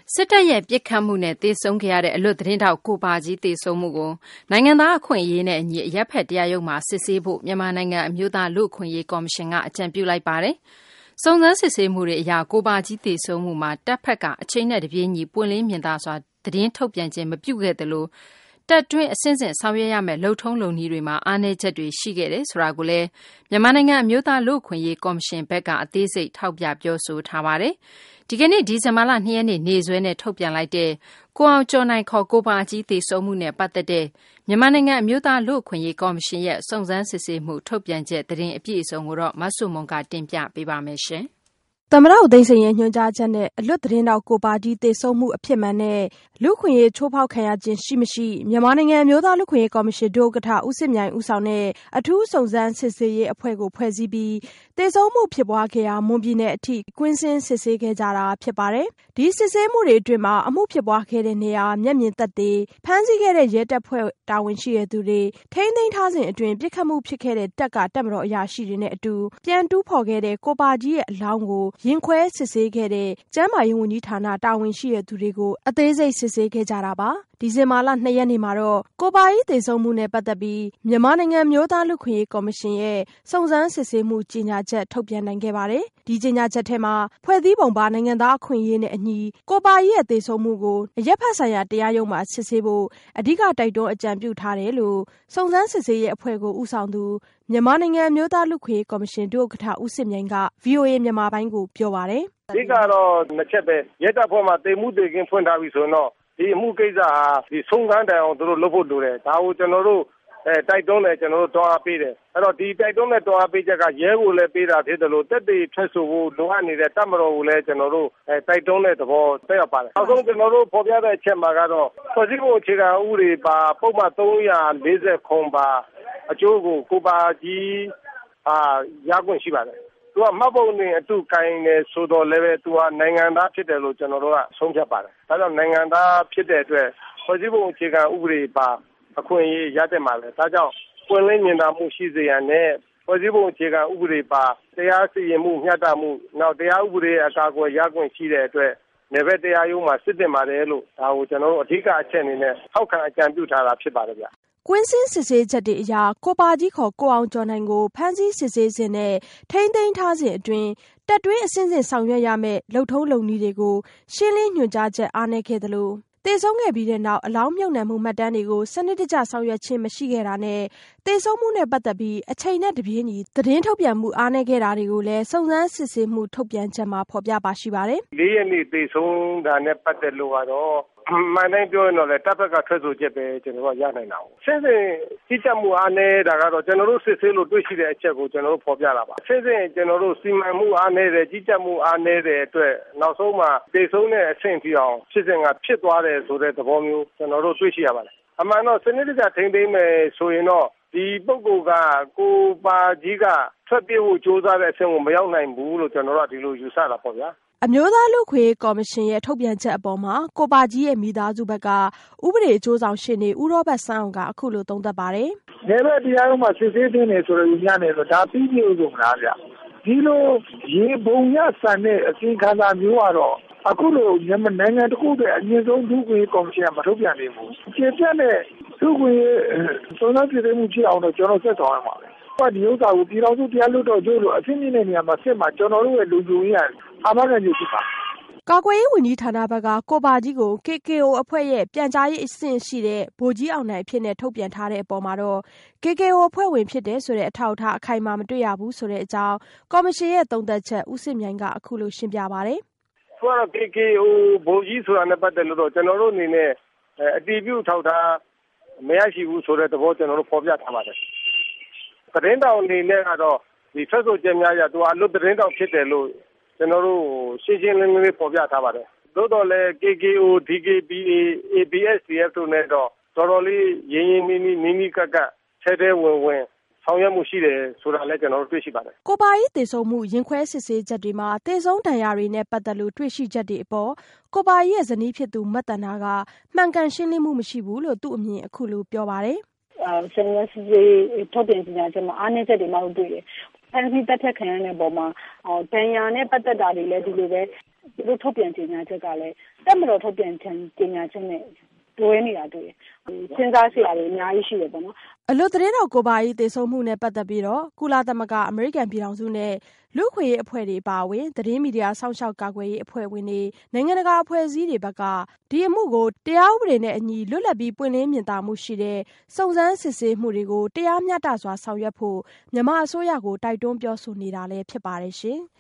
စစ်တပ်ရဲ့ပြစ်ခတ်မှုနဲ့သေဆုံးခဲ့ရတဲ့အလွတ်သတင်းထောက်ကိုပါကြီးသေဆုံးမှုကိုနိုင်ငံသားအခွင့်အရေးနဲ့အညီအရပ်ဖက်တရားရုံးမှာစစ်ဆေးဖို့မြန်မာနိုင်ငံအမျိုးသားလူ့အခွင့်အရေးကော်မရှင်ကအကြံပြုလိုက်ပါတယ်။စုံစမ်းစစ်ဆေးမှုတွေအရကိုပါကြီးသေဆုံးမှုမှာတပ်ဖက်ကအချိန်နဲ့တပြေးညီပွင့်လင်းမြင်သာစွာသတင်းထုတ်ပြန်ခြင်းမပြုခဲ့သလိုတပ်တွင်းအဆင့်ဆင့်ဆောင်ရွက်ရမယ့်လုံထုံးလုံနည်းတွေမှာအားနည်းချက်တွေရှိခဲ့တယ်ဆိုတာကိုလည်းမြန်မာနိုင်ငံအမျိုးသားလူ့အခွင့်အရေးကော်မရှင်ဘက်ကအသေးစိတ်ထောက်ပြပြောဆိုထားပါတယ်။ဒီကနေ့ဒီဇင်ဘာလ2ရက်နေ့နေ့စွဲနဲ့ထုတ်ပြန်လိုက်တဲ့ကိုအောင်ကျော်နိုင်ခေါ်ကိုပါကြီးသေဆုံးမှုနဲ့ပတ်သက်တဲ့မြန်မာနိုင်ငံအမျိုးသားလူ့အခွင့်အရေးကော်မရှင်ရဲ့စုံစမ်းစစ်ဆေးမှုထုတ်ပြန်ချက်သတင်းအပြည့်အစုံကိုတော့မဆုမွန်ကတင်ပြပေးပါမယ်ရှင်။သမ္မတဦးသိန်းစိန်ရဲ့ညွှန်ကြားချက်နဲ့အလွတ်သတင်းတောက်ကိုပါကြီးသေဆုံးမှုအဖြစ်မှန်နဲ့လူ့ခွင့်ရေးချိုးဖောက်ခံရခြင်းရှိမရှိမြန်မာနိုင်ငံအမျိုးသားလူ့ခွင့်ရေးကော်မရှင်ဒုဥက္ကဋ္ဌဦးစစ်မြိုင်ဦးဆောင်တဲ့အထူးစုံစမ်းစစ်ဆေးရေးအဖွဲ့ကိုဖွဲ့စည်းပြီးသေဆုံးမှုဖြစ်ပွားခဲ့ရာမွန်ပြည်နယ်အထိကွင်းဆင်းစစ်ဆေးခဲ့ကြတာဖြစ်ပါတယ်။ဒီစစ်ဆေးမှုတွေအတွင်းမှာအမှုဖြစ်ပွားခဲ့တဲ့နေရာမျက်မြင်သက်သေဖမ်းဆီးခဲ့တဲ့ရဲတပ်ဖွဲ့တာဝန်ရှိတဲ့သူတွေထိန်းသိမ်းထားစဉ်အတွင်းပြစ်ခတ်မှုဖြစ်ခဲ့တဲ့တပ်မတော်အရာရှိတွေနဲ့အတူပြန်တူးဖော်ခဲ့တဲ့ကိုပါကြီးရဲ့အလောင်းကိုရင်ခွဲစစ်ဆေးခဲ့တဲ့ကျန်းမာရေးဝန်ကြီးဌာနတာဝန်ရှိတဲ့သူတွေကိုအသေးစိတ်စစ်ဆေးခဲ့ကြတာပါ။ဒီဇင်ဘာလ2ရက်နေ့မှာတော့ကိုပါကြီးသေဆုံးမှုနဲ့ပတ်သက်ပြီးမြန်မာနိုင်ငံမျိုးသားလူ့ခွင့်ရေးကော်မရှင်ရဲ့စုံစမ်းစစ်ဆေးမှုကြေညာချက်ထုတ်ပြန်နိုင်ခဲ့ပါတယ်။ဒီကြေညာချက်ထဲမှာဖွဲ့စည်းပုံပါနိုင်ငံသားအခွင့်အရေးနဲ့အညီကိုပါကြီးရဲ့သေဆုံးမှုကိုအရပ်ဖက်ဆိုင်ရာတရားရုံးမှာစစ်ဆေးဖို့အဓိကတိုက်တွန်းအကြံပြုထားတယ်လို့စုံစမ်းစစ်ဆေးရေးအဖွဲ့ကိုဦးဆောင်သူမြန်မာနိုင်ငံအမျိုးသားလူ့ခွင့်ရေးကော်မရှင်ဒုဥက္ကဋ္ဌဦးစစ်မြိုင်က VOA မြန်မာပိုင်းကိုပြောပါတယ်။အဓိကတော့နှစ်ချက်ပဲရဲတပ်ဖွဲ့မှာတေမှုတေကင်းဖွင့်ထားပြီဆိုတော့ဒီအမှုကိစ္စဟာဒီဆုံးခန်းတိုင်အောင်သူတို့လုပ်ဖို့လိုတယ်ဒါကိုကျွန်တော်တို့တိုက်တွန်းတယ်ကျွန်တော်တို့တွန်းအားပေးတယ်အဲ့တော့ဒီတိုက်တွန်းတဲ့တွန်းအားပေးချက်ကရဲကိုလည်းပေးတာဖြစ်တယ်လို့တက်တေထွက်ဆိုဖို့လိုအပ်နေတဲ့တပ်မတော်ကိုလည်းကျွန်တော်တို့တိုက်တွန်းတဲ့သဘောတက်ရောက်ပါတယ်နောက်ဆုံးကျွန်တော်တို့ဖော်ပြတဲ့အချက်မှာကတော့ဖွဲ့စည်းပုံအခြေခံဥပဒေပါပုံမှန်340ခွန်ပါအကျိုးကိုပါကြီးရခွင့်ရှိပါတယ်သူကမှတ်ပုံတင်အတူကိုင်းနေဆိုတော့လည်းပဲသူကနိုင်ငံသားဖြစ်တယ်လို့ကျွန်တော်တို့ကဆုံးဖြတ်ပါတယ်။ဒါကြောင့်နိုင်ငံသားဖြစ်တဲ့အတွက်ဖွဲ့စည်းပုံအခြေခံဥပဒေပါအခွင့်အရေးရတဲ့မှာလေ။ဒါကြောင့်ပွင့်လင်းမြင်သာမှုရှိစေရန်နဲ့ဖွဲ့စည်းပုံအခြေခံဥပဒေပါတရားစီရင်မှုမျှတမှုနောက်တရားဥပဒေအကာအကွယ်ရခွင့်ရှိတဲ့အတွက်နယ်ဘက်တရားရုံးမှာစစ်တင်ပါတယ်လို့ဒါကိုကျွန်တော်တို့အဓိကအချက်အနေနဲ့ထောက်ခံအကြံပြုထားတာဖြစ်ပါတယ်ဗျ။ကွင်းစင်းစစ်ဆေးချက်တွေအရကိုပါကြီးခေါ်ကိုအောင်ကျော်နိုင်ကိုဖမ်းဆီးစစ်ဆေးစဉ်နဲ့ထိန်းသိမ်းထားစဉ်အတွင်းတပ်တွင်းအဆင့်ဆင့်ဆောင်ရွက်ရမယ့်လုံထုံးလုံနည်းတွေကိုရှင်းလင်းညွှန်ကြားချက်အားနည်းခဲ့သလိုသေဆုံးခဲ့ပြီးတဲ့နောက်အလောင်းမြုပ်နှံမှုမှတ်တမ်းတွေကိုစနစ်တကျဆောင်ရွက်ခြင်းမရှိခဲ့တာနဲ့သေဆုံးမှုနဲ့ပတ်သက်ပြီးအချိန်နဲ့တပြေးညီသတင်းထုတ်ပြန်မှုအားနည်းခဲ့တာတွေကိုလည်းစုံစမ်းစစ်ဆေးမှုထုတ်ပြန်ချက်မှာဖော်ပြပါရှိပါတယ်။၄ရက်နေ့သေဆုံးတာနဲ့ပတ်သက်လို့ကတော့မှန်တိုင်းပြောရင်တော့လေတပ်ဖက်ကထွက်ဆိုချက်ပဲကျွန်တော်တို့ရနိုင်တာ။ဆင်းဆင်းကြီးကြပ်မှုအားနည်းတာကတော့ကျွန်တော်တို့စစ်ဆေးလို့တွေ့ရှိတဲ့အချက်ကိုကျွန်တော်တို့ဖော်ပြတာပါ။ဆင်းဆင်းကျွန်တော်တို့စီမံမှုအားနည်းတယ်ကြီးကြပ်မှုအားနည်းတဲ့အတွက်နောက်ဆုံးမှာသေဆုံးတဲ့အဆင့်ထိအောင်ဖြစ်စဉ်ကဖြစ်သွားတယ်ဆိုတဲ့သဘောမျိုးကျွန်တော်တို့တွေ့ရှိရပါတယ်။အမှန်တော့စနစ်တကျထိန်းသိမ်းမယ်ဆိုရင်တော့ဒီပုဂ္ဂိုလ်ကကိုပါကြီးကထွက်ပြေးဖို့ကြိုးစားတဲ့အဆင့်ကိုမရောက်နိုင်ဘူးလို့ကျွန်တော်တို့ကဒီလိုယူဆတာပေါ့ဗျာ။အမျိုးသားလူ့ခွင့်ရေးကော်မရှင်ရဲ့ထုတ်ပြန်ချက်အပေါ်မှာကိုပါကြီးရဲ့မိသားစုဘက်ကဥပဒေအကျိုးဆောင်ရှေ့နေဦးရောဘတ်ဆန်းအောင်ကအခုလိုသုံးသပ်ပါတယ်။နယ်ဘက်တရားရုံးမှာစစ်ဆေးတင်နေဆိုတော့ညနေဆိုဒါပြီးပြီလို့ဆိုတာဗျ။ဒီလိုရေပုံရဆန်တဲ့အစီအခံစာမျိုးကတော့အခုလိုနိုင်ငံတစ်ခုတည်းအမြင့်ဆုံးလူ့ခွင့်ရေးကော်မရှင်ကမထုတ်ပြန်နိုင်ဘူး။ကျေပြတ်တဲ့လူ့ခွင့်ရေးစုံစမ်းစစ်ဆေးမှုဖြစ်အောင်တော့ကျွန်တော်ဆက်ဆောင်ရမှာပဲ။ဒီဥစ္စာကိုပြည်တော်စုတရားလွှတ်တော်ကျိုးလို့အဆင့်မြင့်တဲ့နေရာမှာစစ်မှာကျွန်တော်တို့ရဲ့လူစုရအာမခံချက်ဖြစ်ပါကာကွယ်ရေးဝန်ကြီးဌာနဘက်ကကိုပါကြီးကို KKO အဖွဲ့ရဲ့ပြန်ကြားရေးအဆင့်ရှိတဲ့ဗိုလ်ကြီးအောင်နိုင်အဖြစ်နဲ့ထုတ်ပြန်ထားတဲ့အပေါ်မှာတော့ KKO အဖွဲ့ဝင်ဖြစ်တယ်ဆိုတဲ့အထောက်အထားအခိုင်အမာမတွေ့ရဘူးဆိုတဲ့အကြောင်းကော်မရှင်ရဲ့သုံးသပ်ချက်ဦးစစ်မြိုင်ကအခုလိုရှင်းပြပါတယ်။ဆိုတော့ KKO ဗိုလ်ကြီးဆိုတာနဲ့ပတ်သက်လို့တော့ကျွန်တော်တို့အနေနဲ့အတည်ပြုထောက်ထားမရရှိဘူးဆိုတဲ့သဘောကျွန်တော်တို့ဖော်ပြထားပါတယ်။သတင်းတောင်အနေနဲ့ကတော့ဒီဆက်ဆိုချက်များရသူအလွတ်သတင်းတောင်ဖြစ်တယ်လို့ကျွန်တော်တို့ရှင်းရှင်းလင်းလင်းဖော်ပြထားပါတယ်။သို့တော်လည်း KKO, DKBA, ABSDF တို့နဲ့တော့တော်တော်လေးရင်းရင်းနီးကပ်ထဲဝင်ဆောင်ရွက်မှုရှိတယ်ဆိုတာလည်းကျွန်တော်တို့တွေ့ရှိပါတယ်။ကိုပါကြီးသေဆုံးမှုရင်ခွဲစစ်ဆေးချက်တွေမှာသေဆုံးဒဏ်ရာတွေနဲ့ပတ်သက်လို့တွေ့ရှိချက်တွေအပေါ်ကိုပါကြီးရဲ့ဇနီးဖြစ်သူမတ်တနာကမှန်ကန်ရှင်းလင်းမှုမရှိဘူးလို့သူ့အမြင်အခုလိုပြောပါတယ်။ဆက်လက်စစ်ဆေးထုတ်ပြန်ကြေညာချက်မှာအားနည်းချက်တွေမှတွေ့တယ်။အဲဒီတက်ထက်ခံရတဲ့ပုံမှာတန်ရာနဲ့ပတ်သက်တာတွေလည်းဒီလိုပဲသူတို့ထုတ်ပြန်ကြေညာချက်ကလည်းတပ်မတော်ထုတ်ပြန်ကြေညာချက်နဲ့တွဲနေတာတွေ့တယ်။စဉ်းစားစရာတွေအများကြီးရှိတယ်ပေါ့နော်။အလွတ်သတင်းထောက်ကိုပါကြီးသေဆုံးမှုနဲ့ပတ်သက်ပြီးကုလသမဂ္ဂအမေရိကန်ပြည်ထောင်စုနဲ့လူ့အခွင့်အရေးအဖွဲ့တွေအပါအဝင်သတင်းမီဒီယာစောင့်ရှောက်ကာကွယ်ရေးအဖွဲ့ဝင်တွေနိုင်ငံတကာအဖွဲ့အစည်းတွေဘက်ကဒီအမှုကိုတရားဥပဒေနဲ့အညီလွတ်လပ်ပြီးပွင့်လင်းမြင်သာမှုရှိတဲ့စုံစမ်းစစ်ဆေးမှုတွေကိုတရားမျှတစွာဆောင်ရွက်ဖို့မြန်မာအစိုးရကိုတိုက်တွန်းပြောဆိုနေတာလည်းဖြစ်ပါတယ်ရှင်။